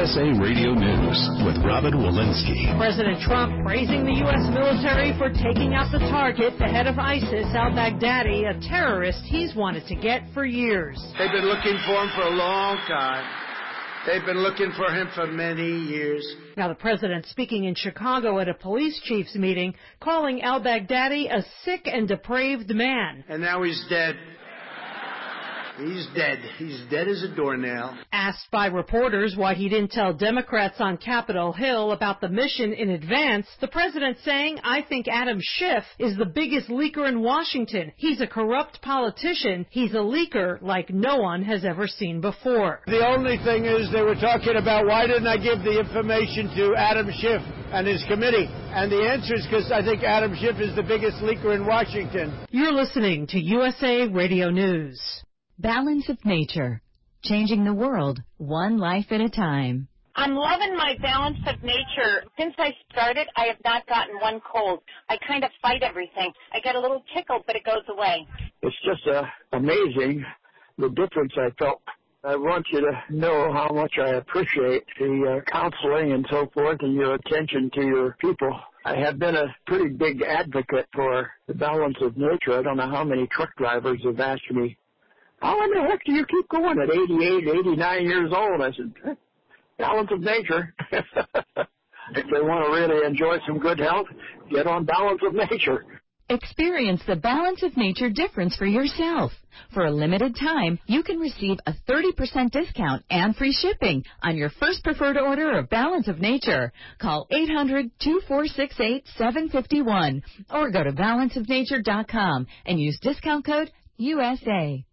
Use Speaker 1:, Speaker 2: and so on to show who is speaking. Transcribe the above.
Speaker 1: USA Radio News with Robin Walensky.
Speaker 2: President Trump praising the U.S. military for taking out the target, the head of ISIS, al-Baghdadi, a terrorist he's wanted to get for years.
Speaker 3: They've been looking for him for a long time. They've been looking for him for many years.
Speaker 2: Now, the president speaking in Chicago at a police chiefs meeting, calling al-Baghdadi a sick and depraved man.
Speaker 3: And now he's dead. He's dead. He's dead as a doornail.
Speaker 2: Asked by reporters why he didn't tell Democrats on Capitol Hill about the mission in advance, the president saying, I think Adam Schiff is the biggest leaker in Washington. He's a corrupt politician. He's a leaker like no one has ever seen before.
Speaker 4: The only thing is they were talking about why didn't I give the information to Adam Schiff and his committee? And the answer is because I think Adam Schiff is the biggest leaker in Washington.
Speaker 2: You're listening to USA Radio News.
Speaker 5: Balance of Nature, changing the world one life at a time.
Speaker 6: I'm loving my Balance of Nature. Since I started, I have not gotten one cold. I kind of fight everything. I get a little tickled, but it goes away.
Speaker 7: It's just amazing the difference I felt. I want you to know how much I appreciate the counseling and so forth and your attention to your people. I have been a pretty big advocate for the Balance of Nature. I don't know how many truck drivers have asked me, how in the heck do you keep going at 88, 89 years old? I said, Balance of Nature. If they want to really enjoy some good health, get on Balance of Nature.
Speaker 5: Experience the Balance of Nature difference for yourself. For a limited time, you can receive a 30% discount and free shipping on your first preferred order of Balance of Nature. Call 800-2468-751 or go to balanceofnature.com and use discount code USA.